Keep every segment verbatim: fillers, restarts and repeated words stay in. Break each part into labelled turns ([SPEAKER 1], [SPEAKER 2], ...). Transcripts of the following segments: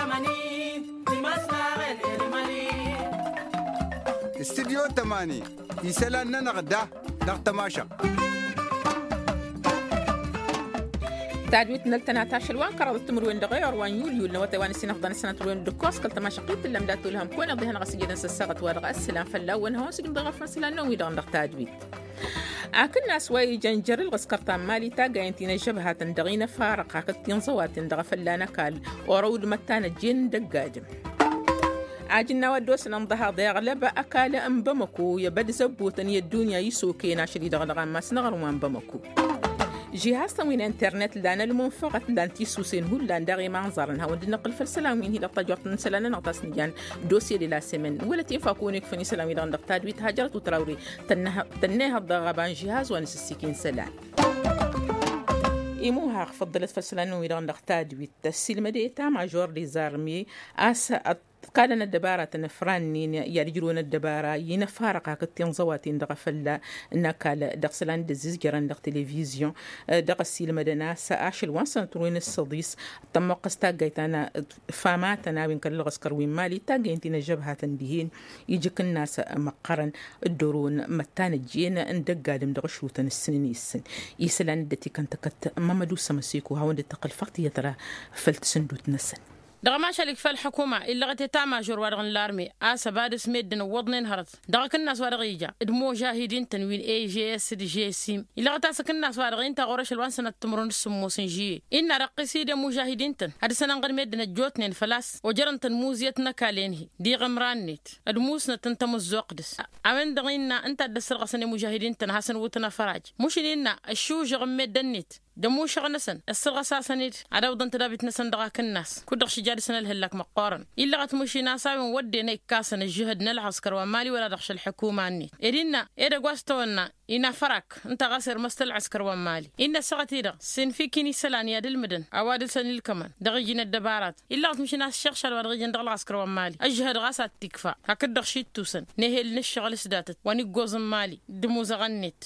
[SPEAKER 1] استديو تماني يسألنا نغدا نغتماشا
[SPEAKER 2] تعدويت نلتنا تاشل وان قرضت تمروين دغير وان يوليو لنوتي وان السنة فضان السنة تروين دكوس قلت ما شقيت لم داتو لهم كون أضيهن غسيجنا سساغت ورغ السلام فلا وانهو سجن دغا فرسلا نومي دغن دغ تعدويت أكن ناس واي جنجر الغسكرتان مالي تاقا ينتين الجبهة تندغين فارق هكت ينصوات دغا فلانا كال ورود متانا جين دقادم عاجنا ودوس نمضها ضيغ لبا أكال أنبمكو يبد زبوتن يدونيا يسوكينا شريد غلغان ما سنغر وانبمكو جهاز تموين انترنت لنا المنفقة لانتي سوسين هو لان داغي منظرنها ودي نقل في السلامين هي لطجوات نسلانا نغطاس نيان دوسي للا سمن ولا تنفاكونيك فني سلامي لغن دقتادويت هاجرت وتراوري تنها الضغبان جهاز وانس السكين سلام إيموها فضلت في السلام ويلغن دقتادويت السلمة ديتا مع جوردي زارمي أسا قال أن الدبارة نفرانين يرجلون الدبارة ينفارق كتين زواتين دغ فلا نكال دغسلان دزيز جران دغ تلفزيون دغ السيلمة دنا سأشل وانسان تروين الصديس تم قستا قيتانا فاماتنا وين كان لغسكر وين مالي تاقين تينا جبهة تندهين يجيك الناس مقرن الدرون متان الجين اندق قادم دغ شروطان السنين السن يسلان دتي كانت كت مامدو سمسيكو هاون دتقل فقط يترى فلتسندوت نسن
[SPEAKER 3] دغ ما شالك في الحكومة إلا غتي تاما جور ورغن الارمي آسا بادس ميدن وضنين هرت دغ كناس ورغيجا ادمو جاهدين تنوين اي جي اس دي جي سيم إلا غتاسا كناس ورغين تا غورش الوان سنة تمرون السموسين جي إنا رقسي دي مجاهدين تن هاد سنة نغر ميدن الجوتنين فلاس وجرن تنموزيتنا كالينهي دي غمرانيت ادموسنا تنتمو الزوقدس عمين دغينا انت دسر غسني مجاهدين تن حسن وتنا فراج مشينينا الشوج غميدنيت دمو شغنسن السرغة ساسنيت عدو ضن تدابت نسن دغاك الناس كدغ شجاري سنة الهلاك مقارن إلا غتمشي ناسا ودي نيك كاسن الجهد نلعسكر ومالي ولا دخش الحكومة عني إرينا إيدا قواستونا إنا فرق انت غاسر مستل عسكر ومالي إنا سغتيدا سن في كيني سلان يا المدن عوادل سنيل كمان دغيجين الدبارات إلا غتمشي ناس شغشل ودغيجين دغل عسكر ومالي الجهد غاسات تكفى هكدغ شيت توسن نهيل نشغل سداتت واني قوزن مالي دمو زغنيت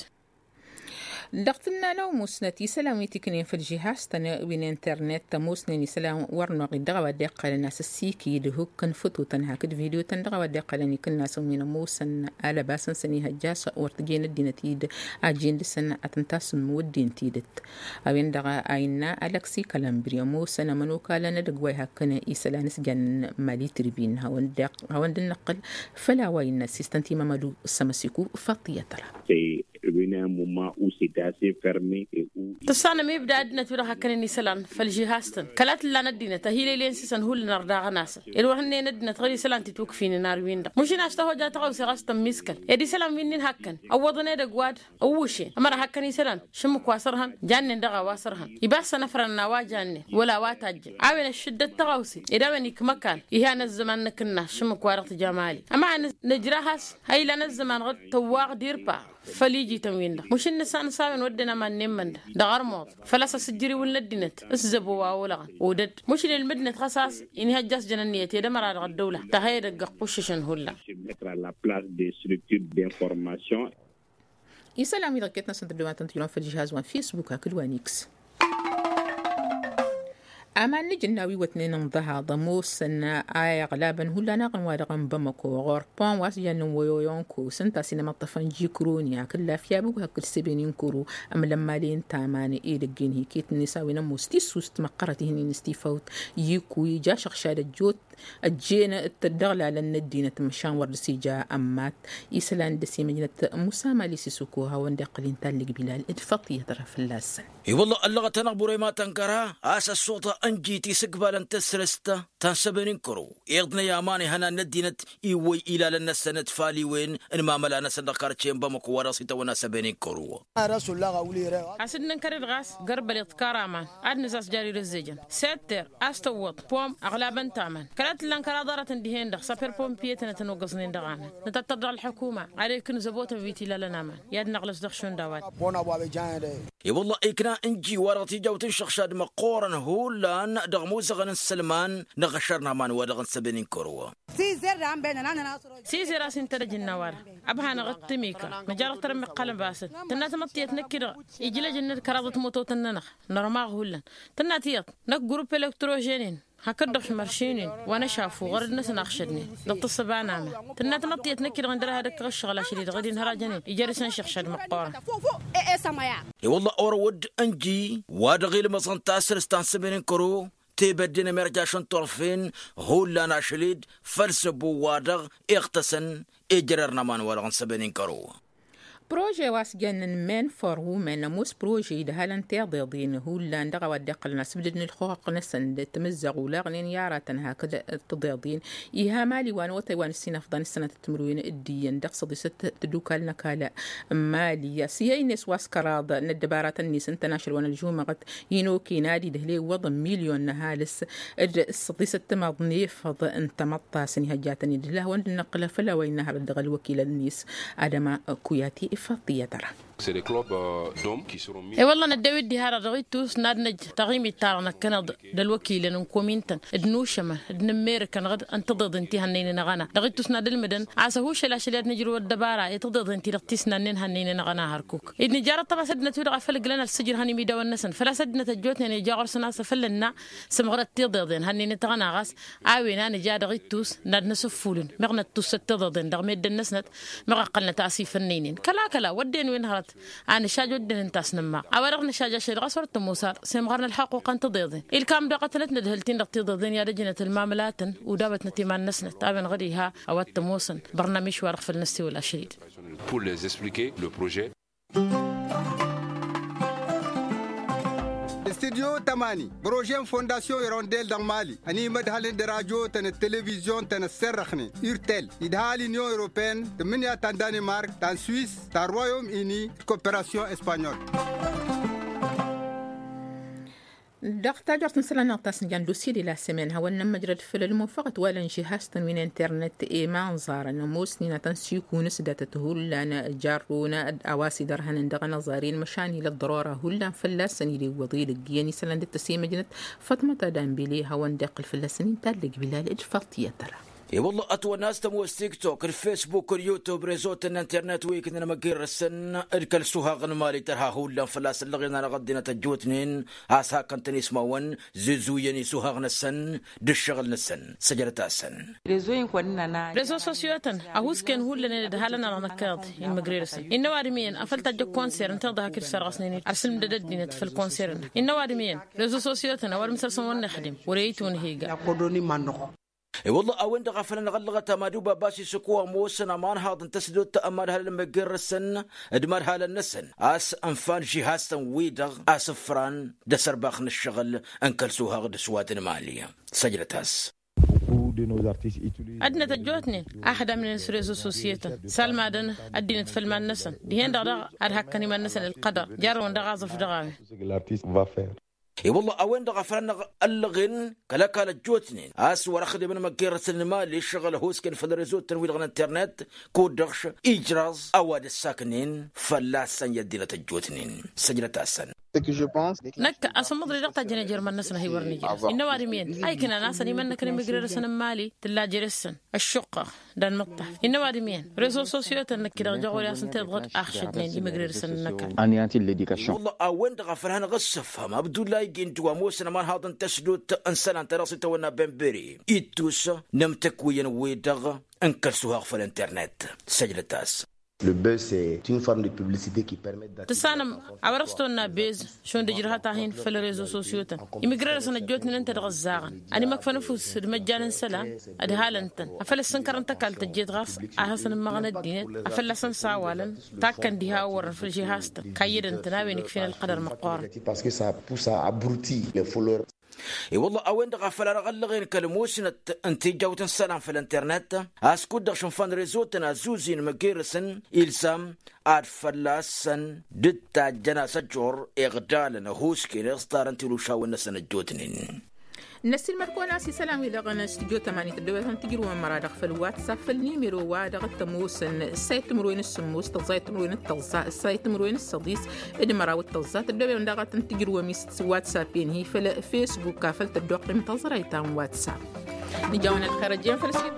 [SPEAKER 2] دقتنا لو مسنتي سلامي تكنين في الجهاز تنوين انترنت تموسنني سلام ورنقي دغا ودق الناس السيكي دهو كان فتو تنهاكد فيديو تندغا ودق لني كنا سمينا موسن على باسن سني هجاس ورتجين الدينتيد اجين لسن اتنتاس مودين تيدت اوين دغا اينا الكسي كلامبريا موسن منوكا لنا دغوي هكنا يسلانس جن مالي تربين هاون دق هاون النقل فلا وين سيستنتي مامدو سمسيكو فطيه ترى
[SPEAKER 4] un moment où c'était assez fermé et où
[SPEAKER 3] تصانا مي بدا ادنا تبرا هكنني سلان فالجهاستن كلات لا ندينا تهيلي لين سن هو اللي نردا ناس الوهن ندنا تغري سلان تتوك فيني نار ويندا مش ناس تهو جا تغو سغاستم مسكل يدي سلام وينين هكن اوضنا دغواد اوشي امر هكني سلان شم كواسرهن جان دغا واسرهن يباس نفرنا واجاني ولا واتاج عاون الشده تغوسي اذا وني كمكان يهان الزمان كنا شم كوارت جمالي اما نجراهاس هاي لنا الزمان غد تواق ديربا فليجي تموين ده مش النسان ساوين ودنا ما نمن ده غرموط فلاسا سجري ولدينت اسزبوا ولا ودد مش للمدنة خصاص إنها جاس جنانية ده مراد الدولة تهيد القششن هلا
[SPEAKER 2] يسلم إذا كنت نسند دوات تنتيلون في الجهاز وان فيسبوك هكذا وانيكس أمان نجناوي واتنين نضها ضموس أن آية غلابا هلا ناقن وارغن بمكو غوربان واسجان ويويونكو سنتا سينما طفن جيكرونيا كلا فيابو هكل سبينين كورو أم لما لين تاماني إيدقين هيكيت النساوي نمو ستيسوس تمقرتهن نستيفوت يكو يجا شخشاد الجوت الجينة التدغلة لن الدينة مشان ورسي جا أمات إسلان دسي مجنة مسامة لسيسوكوها واندقلين تالق بلال إدفاطية طرف اللاسن
[SPEAKER 5] اي والله اللغة تنقبري ما تنكرها آسا الصوت أنجيتي سقبالا تسرستا تنسبنين كرو إيضنا يا ماني هنا ندينت إيوي إلى لنا السنة فالي وين إنما ملانا سندقارتشين بمكو وراسيتا ونسبنين كرو
[SPEAKER 3] حسدنا نكرر غاس قرب الاتكار أمان عاد نساس جاري رزيجن ساتر أستوط بوم أغلابا تامان كلات لانكرا دارة اندهين دخ سابر بوم بيتنا تنوقصنين دغانا نتتدر الحكومة عليكن زبوتا بيتي لنا ياد نغلس دخشون دوات
[SPEAKER 5] اي والله إيكنا انجي وراتي جوتن شخشاد مقورن هولان دغمو زغن السلمان نغشرنا مان ودغن سبنين كروا
[SPEAKER 3] سيزي راس انترج النوار أبها نغطميكا مجارة ترمي قلم باسد تنات مطيت نكرا يجي لجنة كراضة موتو تننخ نرماغ هولان تناتيط نك جروب الكتروجينين هكدخ مرشينين وانا شافو غرد ناس ناخشدني ضبط السبع نعمه تنات نطيت نكر غندر هذاك الشغله شديد غادي نهراجني يجرسن شيخ شد مقاره
[SPEAKER 5] اي والله اورود انجي وادغيل مصن تاسر استانسبين كرو تبدين مرجاشن طرفين هو لا ناشليد فلسبو وادغ اختصن اجررنا مان ورغن سبين كرو
[SPEAKER 2] بروجي واسجن من فور ومن موس بروجي دهالن تيضيضين هو اللي ندغى ودق الناس بدن الخوق نسن تمزق ولاغنين ياراتن هكذا تضيضين إيها مالي وان وطيوان السنة فضان السنة التمروين الديين دق صدي ست تدوكال نكالا مالية سياي ناس واسكراض ندبارات الناس انتناشر وان الجومة قد ينوكي نادي دهلي وضم مليون نهالس صدي ست مضني فض انت مطاسن هجاتني دله وان نقل فلا وين نهر الدغى الوكيل الناس آدم كوياتي فضية ترى.
[SPEAKER 6] C'est des clubs euh, d'hommes qui seront mis.
[SPEAKER 3] إيه والله ندويد دي هذا رغيتوس نادنج تغيمي تارنا كندا دلوكيل نكومينتن دنوشما دنميركا نغد انتضد انتي هنين نغانا رغيتوس نادل مدن عسى هو شلا شلات نجرو الدبارة يتضد انتي رغتيسنا نين هنين نغانا هركوك إذن جارة طبعا سدنا تودغ فلق لنا السجر هني ميدا والنسن فلا سدنا تجوتنا نجاغر سناسة فلنا سمغرت تضدين هنين تغانا غاس عاوينا نجا رغيتوس نادنا سفولن مغنا توس تضدين دغميد النسنت مغاقلنا تأسيف النينين كلا كلا ودين وين هرت أنا شاجو دين انتاس نما أورغنا شاجا شيء غصور تموسار سيمغرنا الحقوق أن تضيضين الكام دقتلت ندهلتين دق تضيضين يا رجنة المعاملات ودابت نتيمان نسنت تابن غديها أو التموسن برنامج ورق في النستي والأشريد.
[SPEAKER 6] Pour les expliquer le projet.
[SPEAKER 1] استديو تماني بروجين فونداسيون يرونديل دان مالي اني مدهالين دراجو تن التلفزيون تن السرخني يرتل يدهالي نيو اوروبين تمنيا تان دانمارك تان سويس تان رويوم اني كوبيراسيون اسبانيول
[SPEAKER 2] دقتا جرت مثلا نقطاس نجان دوسيري لا سمين هون مجرد فيلم فقط ولا جهاز تنوين انترنت ايمان زار نموس نينا تنسيكون سدات هولا جارونا اواسي درهن دغ نظارين مشاني للضروره هولا فلاسني لي وضيل الجياني سلان التسيم مجنت فاطمه دامبيلي هون دق الفلاسنين تالق بلال اجفاطيه ترى
[SPEAKER 5] اي والله اتوا ناس تمو تيك توك الفيسبوك اليوتيوب ريزوت الانترنت ويك انا مقير السن الكل سوها مالي ترها هولا فلاس اللي غينا غدينا تجوتنين اسا كنت نسمعون زيزو يني سوها السن دشغل السن سجلت السن
[SPEAKER 3] ريزو سوسيوتن اهوس كان هولا ندهالنا نكاد المغريرس انه وادمين افلت جو كونسير انت ضها كل سرغسنين ارسل مدددين في الكونسير انه وادمين ريزو سوسيوتن اور مسرسون نخدم وريتون هيغا
[SPEAKER 5] اي والله او انت غفلنا غلغه تمادوبا باسي سكوا موسنا مان هذا تسدود تامر هل مقر السن ادمر هل النسن اس انفان جهاز تنويدغ اسفران دسرباخن الشغل انكلسوها غد سوات ماليه سجلتاس
[SPEAKER 3] أدنى تجوتني أحد من الريزو سوسيتا سلمى دن أدينت في المان نسن دهين دغ أرهكني من نسن القدر جارون دغاز في دغاوي
[SPEAKER 5] اي والله اوين دغ فرنا اللغن كلا كلا جوتنين اس ورخدي من مكير السينما اللي شغل هوسكن في الريزو تنويل الانترنت كود دغش اجراز اواد الساكنين فلاسن يدينا تجوتنين سجلت السن
[SPEAKER 3] نك أصلا مدري دقت جنا جرمان نسنا هي ورني جالس إنه وارمين أي كنا ناس اللي من كنا مجرد سن مالي تلا جرسن الشقة دان مطح إنه وارمين ريزو سوسيوت إنك كده جوالي أصلا تضغط أخشدنين اللي مجرد سن نكال
[SPEAKER 7] أني أنتي اللي ديك الشغل
[SPEAKER 5] والله أوين دغفرها غصفها ما بدو لا يجين توا موسنا ما هذا تسدود إنسان أنت راسي تونا بنبري إتوس نمتك وين ويدغ انكرسوها في الإنترنت سجلتاس.
[SPEAKER 7] Le buzz, c'est une forme de publicité qui permet d'attirer.
[SPEAKER 3] تسانم عورستونا بيز شون دجرها تاهين في الريزو سوسيوتا يمغرر سنه جوتني انت دغزاغن اني مكفى نفوس مجانا سلام ادهالنتن افل سنكر انت قال تجيت غاس احسن مغنى الدين افل سن ساوالن تاكن ديها ور في الجهاز كايد انت ناوي فين القدر مقار
[SPEAKER 7] parce que ça pousse à abrutir les followers.
[SPEAKER 5] اي والله اوين دغفل رغلغين كلموسن انت جوت السلام في الانترنت اسكود دغ شنفان ريزوتنا زوزين مغيرسن إلسام ادفلاسن دتا جنا سجور اغدالنا هوسكي رستارنتي لو شاو النسن الجوتنين
[SPEAKER 2] نسي المركونا سي سلامي لغنا استجو تماني تدوي هم تجروا مرة في الواتساب في النيميرو وادغ التموسن السايت مروين السموس تزايت مروين التلزاء السايت مروين الصديس إدمرا والتلزاء تدوي من دغة تجروا ميست واتسابين هي في الفيسبوك كافلت الدوق متظرة يتام واتساب نجاونا الخارجين في السيد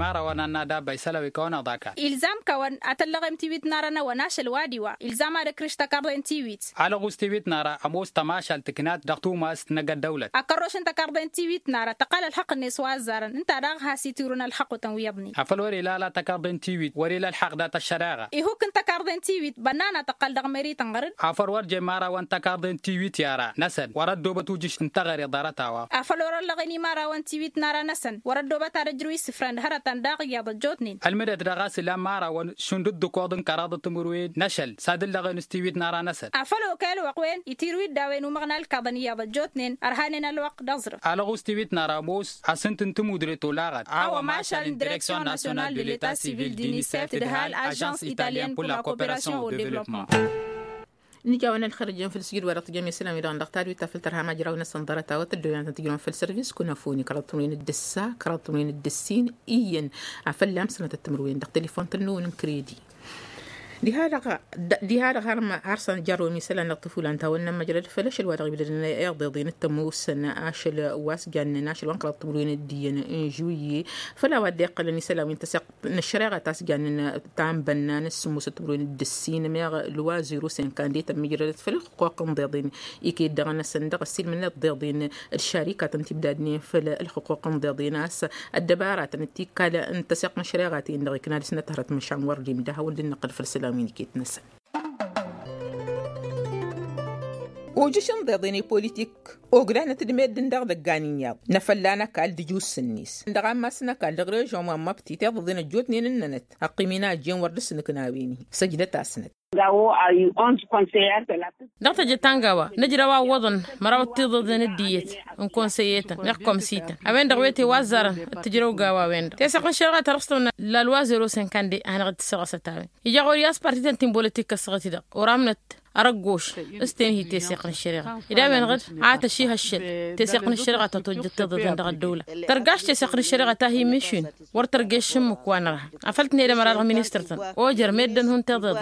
[SPEAKER 8] مارا وانا دابا يسلوي كونا ضاكا
[SPEAKER 9] إلزام كون أتلغم تيويت نارنا وناش الوادي وا إلزام على كريشتا كاردين تيويت
[SPEAKER 8] على غوس تيويت نارا أموس تماشى التكنات دغتو ما استنقى الدولة
[SPEAKER 9] أكروش أنت كاردين تيويت نارا تقال الحق النسوان زارن أنت راغها سيتيرون الحق تنويضني
[SPEAKER 8] أفل وري لا لا تكاردين تيويت وري لا الحق دات الشراغة
[SPEAKER 9] إيه هو كنت كاردين تيويت بنانا تقال دغمري تنغرد
[SPEAKER 8] أفر ورجي مارا وانت كاردين تيويت يارا نسن وردو بتوجيش انتغري ضارتها
[SPEAKER 9] أفل ورا لغني مارا وان تيويت نارا نسن وردو بتارجروي سفران هرتان داغي يا جوتنين
[SPEAKER 8] المدد دغاس لا مارا وان شندد كودن كرادة تمروين نشل سادل لغن استيويت نارا نسن
[SPEAKER 9] أفلو كالو وقوين يتيروي داوين ومغنى الكاضن يا جوتنين أرهاننا الوقت دزر
[SPEAKER 8] على غو استيويت نارا موس أسنت انتمو دريتو لاغت
[SPEAKER 9] أو ماشال ديريكسيون ناسيونال دو ليتا سيفيل دينيسيف تدهال أجانس إيطاليان بور لا كوبيراسيون و ديفلوبمون
[SPEAKER 2] نجاونا الخارجين في السجل ورقة جميع سلام إيران دكتور ويتفل ترها ما جراونا سندرة وتدويان تجرون في السيرفيس كنا فوني كراتمين الدسا كراتمين الدسين إيان عفلام سنة التمروين دق تليفون تنون كريدي دي هذا دي هذا هرم هرسن جارو مثلا الطفولة أنت وإنما مجرد فلاش الوضع بدنا يقضي ضين التموس ناشل واس جن ناشل وانقل الطمرين الدين جوية فلا ودي قل مثلا وين تسق الشريعة تاس جن تعم بنان السموس الطمرين الدسين ما الوازيرو سين كان دي تمجرد فلا حقوق ضين يكيد دعنا صندوق السيل من الضين الشركة تنتبدأني فلا الحقوق ضين ناس الدبارات نتي كلا أن تسق الشريعة إن كنا لسنا تهرت مشان وردي مدها ولدي نقل فرسلا مين كيت نسن وجشن ضيضيني بوليتيك وقرانا تدمير دندر دقانين نفلانا كال دجوس سنيس دغام ماسنا كال دغري جوما ما بتيتي ضدين الجوت نين النت أقيمنا جين وردسن كناويني سجدة أسنت
[SPEAKER 3] دكتور جتانغاوا نجروا وضن مراوتي ضدن الديت نكون سيئة نحكم سيتا أبين دغويتي وزارة تجروا جوا وين تسقن شرعة ترستون لا الوزير سن كاندي أنا قد تسقسيتها يجا غورياس بارتيتن تيم بوليتيك سقتي دا ورامنت أرجوش استنهي تسقن الشريعة إذا بين غد عات شيء هالشيء تسقن الشريعة تتوجد ضدن دغ الدولة ترجعش تسقن الشريعة تاهي ميشين ورترجش مكوانرها عفلتني إذا مرار مينسترتن أوجر ميدن هون تضد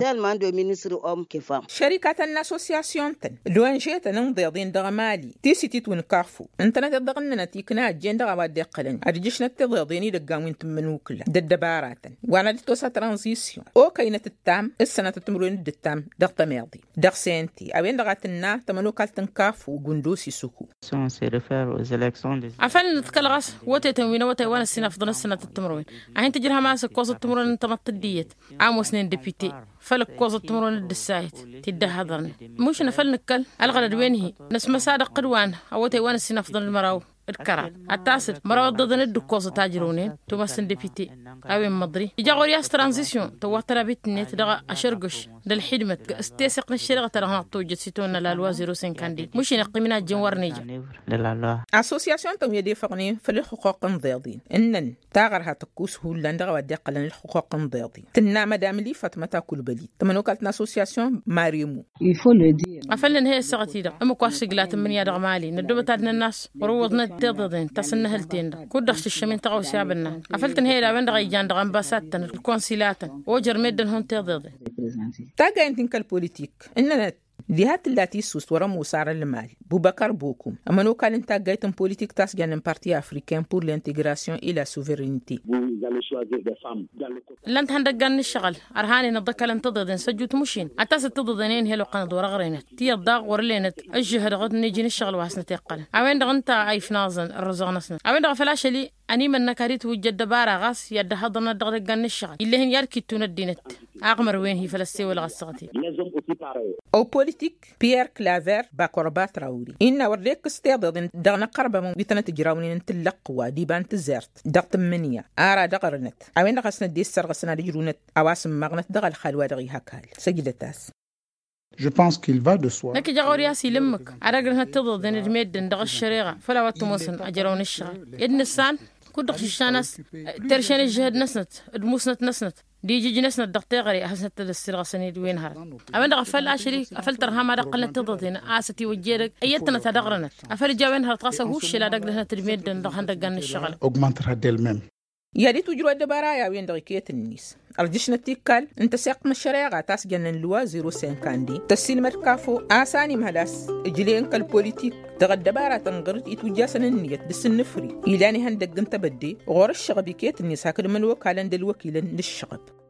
[SPEAKER 2] شركة الأسوسياسيون تن دوان جيت نمضي ضين دغمالي تيسي تيتون كافو انت نتدغننا تيكنا جين دغواد دقلن ادجش نتضيضيني دقاوين تمنو كله ددبارات وانا دتوسا ترانزيسيون او كاينه التام السنه تمرون التام دغ ماضي دغ سنتي اوين دغاتنا تمنو كالتن كافو غندوسي سوكو
[SPEAKER 10] سون سي ريفير aux élections
[SPEAKER 3] عفن نتكلغس وتي تموين وتي وانا السنه في السنه التمرون عين تجرها ماسك كوز التمرون انت نطديت عام وسنين ديبيتي فلك كوز التمرون الدسايت تده هذرن مش نفل نكل الغرض وينهي ناس مسادة قروان أو تيوان السنة فضل المراو الكرات التاسر مراو ضدن الدكوز تاجرونين تمثل ديبيتي أو مدري يجا غورياس ترانزيشن توتر بيتني تدغى أشرقش للحدمة استيسق الشرقة ترى هنا توجد ستون للوزير سين كاندي مش نقيمنا جنوار نيجا
[SPEAKER 2] أسوسياسيون تم يدي فقني في الحقوق الضياضين إنن تاغرها تكوس هو لندغ ودق لن الحقوق الضياضين تنا مدام لي فاطمة تاكل بلي تمنو كانت أسوسياسيون ماريمو
[SPEAKER 3] أفلن هي السغتي دا أمو كواسقلات من يدغ مالي ندوب تادنا الناس وروضنا تضدين تسنه التين كودخش الشمين تقو شعبنا أفلتن هي لابن دغ يجان دغ امباساتن الكونسيلاتن وجر ميدن هون تضدين
[SPEAKER 2] تاغا انتن كالبوليتيك إننا ديهات التي سوس ورا موسار المال بوبكر بوكم أما كان انت جايتن بوليتيك تاس جان بارتي افريكان بور لانتيغراسيون الى سوفيرينيتي
[SPEAKER 3] لانت هندقن الشغل ارهاني نضكل انتضدن سجوت مشين عتاس تضدنين هلو قند ورا غرينت تي الضاغ ورلينت الجهد غد نيجي الشغل واسنه تقل اوين دغنت اي فنازن الرزقنسن اوين دغ فلاش لي اني من نكاريت وجد دبارة غاس يد هضنا دغدقن الشغل اللي هن يركتون الدينت اغمر وين هي فلسطين ولا غسقتي
[SPEAKER 2] او بوليتيك بيير كلافير باكوربات راوري إن ورديك استيضاض دغنا قربة من بيتنا تجراونين تلقوا ديبان تزارت دغت منية آرا دغرنت اوين دغسنا دي السرغسنا دجرونت اواسم مغنت دغل خالوا دغي هكال سجدتاس
[SPEAKER 11] Je pense qu'il va de soi.
[SPEAKER 3] لكن جاورياسي لمك أرجعنا تضد إن الميد ندغ الشريعة فلا وتموسن أجرون الشغل إدن السان كودخ الشانس ترشان الجهد نسنت الموسنت نسنت دي جي نسنت دغتي غري أحسنت السرغة سنيد وين هرت أمين دغ فل أشريك أفل ترها ما دقلنا تضد إن آستي وجيرك أيتنا تدغرنت أفل جاوين هرت غاسه هوش لا دغلنا ترميد ندغ هندغن الشغل
[SPEAKER 11] Augmentera d'elle-même.
[SPEAKER 2] يا ريت وجروا الدبارة يا وين دقيقة النيس أرجشنا تيكال انت سيق مشاريع تاس جنن لوا زيرو سين كاندي تسيل مركافو آساني مهلاس اجلين كالبوليتيك تغد دبارة تنغرد يتوجاسن النيت دس النفري إلاني هندق انت بدي غور الشغبي كيت النيس هكذا من وكالن دل وكيلن للشغب